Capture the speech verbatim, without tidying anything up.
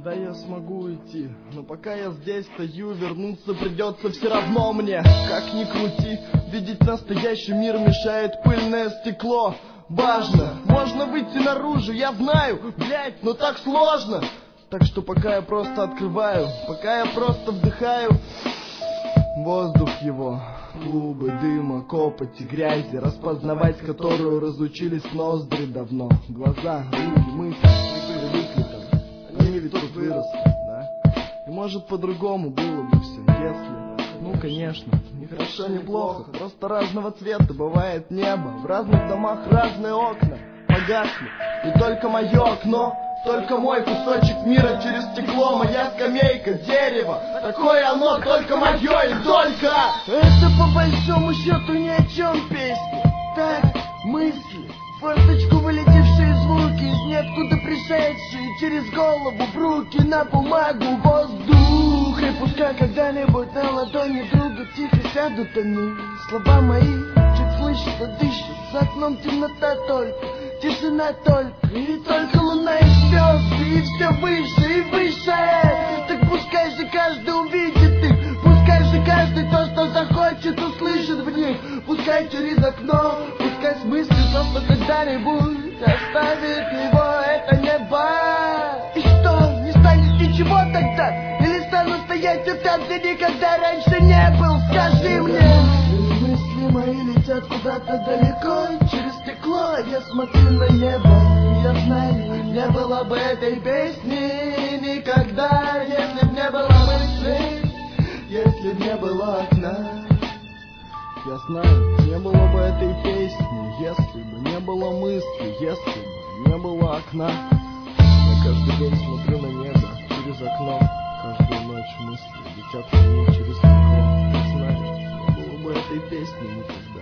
когда я смогу уйти? Но пока я здесь стою, вернуться придется все равно мне. Как ни крути, видеть настоящий мир мешает пыльное стекло. Важно, можно выйти наружу, я знаю, блять, но так сложно. Так что пока я просто открываю, пока я просто вдыхаю воздух его, клубы дыма, копоти, грязи, распознавать которую разучились ноздри давно. Глаза, руки, мысли привыкли там, они ведь тут выросли, да? И может по-другому было бы все, если... Ну конечно, ни хорошо, ни плохо, просто разного цвета бывает небо. В разных домах разные окна погасли, и только мое окно, только мой кусочек мира через стекло, моя скамейка, дерево, такое оно, только мое и только. Это по большому счету ни о чем песня. Так, мысли, в форточку вылетевшие звуки, из ниоткуда пришедшие через голову, в руки, на бумагу, воздух. И пускай когда-нибудь на ладони друга тихо сядут они, слова мои чуть слышно дышат, за окном темнота только, тишина только, и только луна и звезды, и все выше и выше. Так пускай же каждый увидит их, пускай же каждый то, что захочет, услышит в них. Пускай через окно, пускай с мыслью просто когда-нибудь оставит его это небо. И что, не станет ничего тогда? Или стану стоять там, где никогда раньше не был? Скажи мне. Мысли мои летят куда-то далеко, через стекло я смотрю на небо. Я знаю, не было бы этой песни никогда, если б не было мысли, если б не было окна. Я знаю, не было бы этой песни, если бы не было мысли, если бы не было окна. Я каждый день смотрю на небо через окно, каждую ночь мысли летят ко мне через стекло. Я знаю, не было бы этой песни никогда.